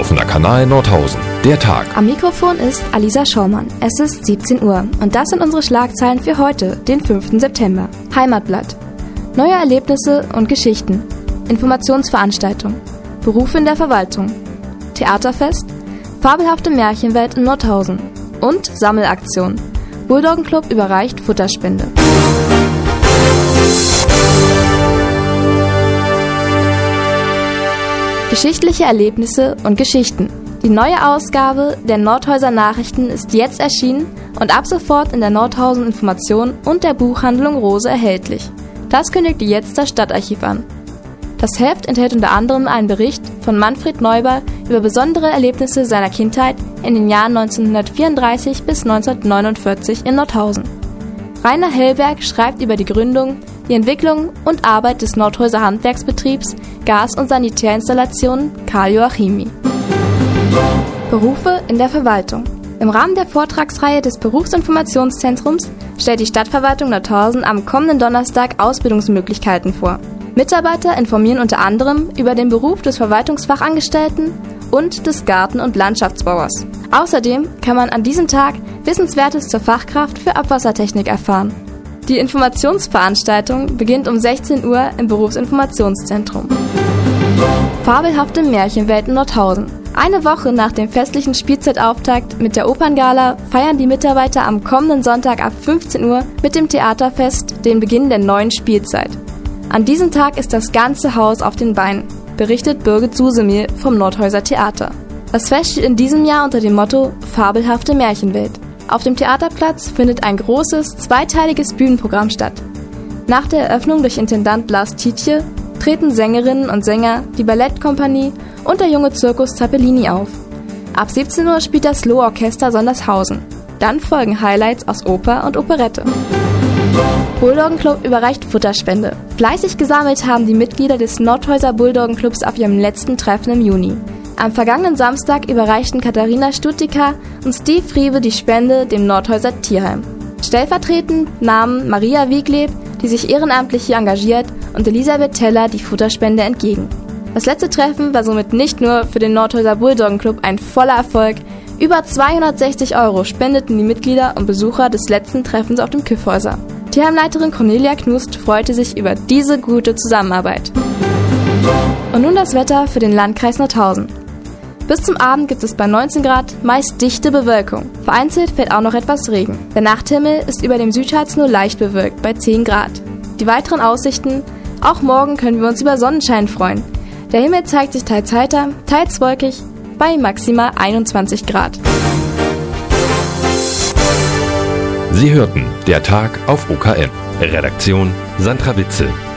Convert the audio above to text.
Offener Kanal Nordhausen. Der Tag. Am Mikrofon ist Alisa Schaumann. Es ist 17 Uhr und das sind unsere Schlagzeilen für heute, den 5. September. Heimatblatt. Neue Erlebnisse und Geschichten. Informationsveranstaltung. Berufe in der Verwaltung. Theaterfest. Fabelhafte Märchenwelt in Nordhausen. Und Sammelaktion. Bulldoggenclub überreicht Futterspende. Geschichtliche Erlebnisse und Geschichten. Die neue Ausgabe der Nordhäuser Nachrichten ist jetzt erschienen und ab sofort in der Nordhausen Information und der Buchhandlung Rose erhältlich. Das kündigte jetzt das Stadtarchiv an. Das Heft enthält unter anderem einen Bericht von Manfred Neubauer über besondere Erlebnisse seiner Kindheit in den Jahren 1934 bis 1949 in Nordhausen. Rainer Hellberg schreibt über die Gründung, die Entwicklung und Arbeit des Nordhäuser Handwerksbetriebs Gas- und Sanitärinstallationen Karl Joachimi. Berufe in der Verwaltung. Im Rahmen der Vortragsreihe des Berufsinformationszentrums stellt die Stadtverwaltung Nordhausen am kommenden Donnerstag Ausbildungsmöglichkeiten vor. Mitarbeiter informieren unter anderem über den Beruf des Verwaltungsfachangestellten und des Garten- und Landschaftsbauers. Außerdem kann man an diesem Tag Wissenswertes zur Fachkraft für Abwassertechnik erfahren. Die Informationsveranstaltung beginnt um 16 Uhr im Berufsinformationszentrum. Fabelhafte Märchenwelt in Nordhausen. Eine Woche nach dem festlichen Spielzeitauftakt mit der Operngala feiern die Mitarbeiter am kommenden Sonntag ab 15 Uhr mit dem Theaterfest den Beginn der neuen Spielzeit. An diesem Tag ist das ganze Haus auf den Beinen, berichtet Birgit Susemir vom Nordhäuser Theater. Das Fest steht in diesem Jahr unter dem Motto Fabelhafte Märchenwelt. Auf dem Theaterplatz findet ein großes, zweiteiliges Bühnenprogramm statt. Nach der Eröffnung durch Intendant Lars Tietje treten Sängerinnen und Sänger, die Ballettkompanie und der junge Zirkus Zappellini auf. Ab 17 Uhr spielt das Lohorchester Sondershausen. Dann folgen Highlights aus Oper und Operette. Bulldoggenclub überreicht Futterspende. Fleißig gesammelt haben die Mitglieder des Nordhäuser Bulldoggenclubs auf ihrem letzten Treffen im Juni. Am vergangenen Samstag überreichten Katharina Stutika und Steve Friebe die Spende dem Nordhäuser Tierheim. Stellvertretend nahmen Maria Wiegleb, die sich ehrenamtlich hier engagiert, und Elisabeth Teller die Futterspende entgegen. Das letzte Treffen war somit nicht nur für den Nordhäuser Bulldoggenclub ein voller Erfolg. Über 260 € spendeten die Mitglieder und Besucher des letzten Treffens auf dem Kyffhäuser. Tierheimleiterin Cornelia Knust freute sich über diese gute Zusammenarbeit. Und nun das Wetter für den Landkreis Nordhausen. Bis zum Abend gibt es bei 19 Grad meist dichte Bewölkung. Vereinzelt fällt auch noch etwas Regen. Der Nachthimmel ist über dem Südharz nur leicht bewölkt bei 10 Grad. Die weiteren Aussichten: Auch morgen können wir uns über Sonnenschein freuen. Der Himmel zeigt sich teils heiter, teils wolkig bei maximal 21 Grad. Sie hörten Der Tag auf OKN. Redaktion Sandra Witzel.